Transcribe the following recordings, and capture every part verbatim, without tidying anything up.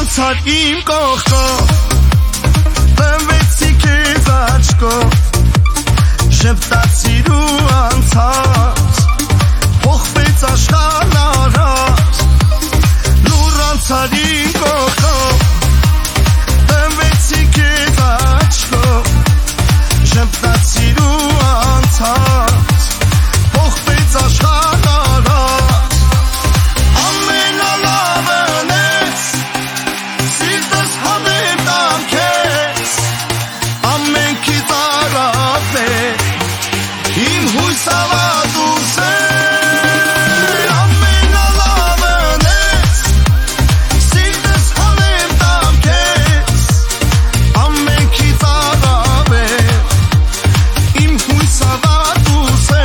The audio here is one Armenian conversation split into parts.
անցար իմ կողքով, տնվեցի քեզ աչքով, ժպտացիր ու անցած, փոխվեց աշխարհն առած, լուր անցար իմ կողքով, տնվեցի քեզ աչքով, ժպտացիր ու անցած, փոխվեց աշխարհն առած, ամենալավն ես, սիրտս հանեմ տամ քեզ, ամենքից առավտ է, իմ հույս ավատուս է, ամենալավն ես, սիրտս հանեմ տամ քեզ, ամենքից առավտ է, իմ հույս ավատուս է,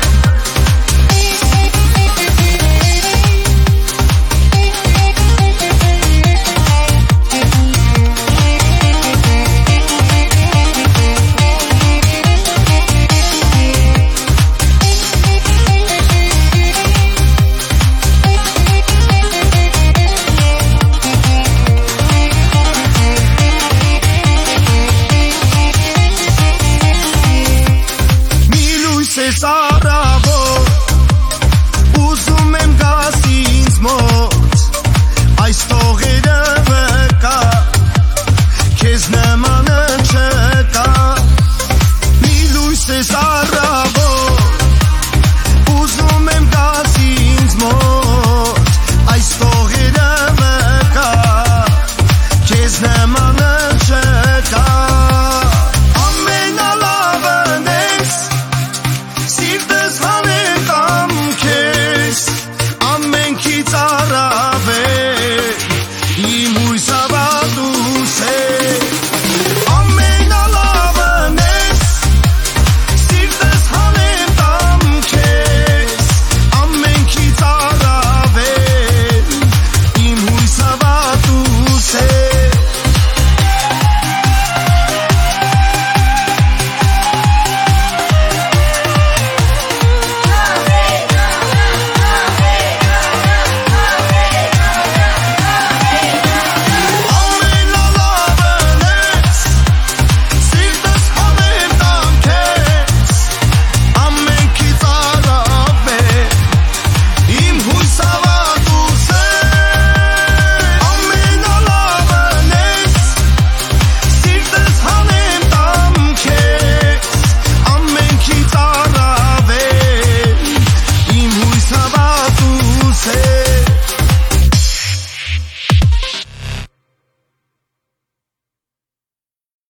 Ես առավոտ, ուզում եմ գաս ինձ մոտ, այս տողերը վկա, քեզ նմանը չկա, մի լույս ես առավոտ, ուզում եմ գաս ինձ մոտ, այս տողերը վկա, քեզ նմանը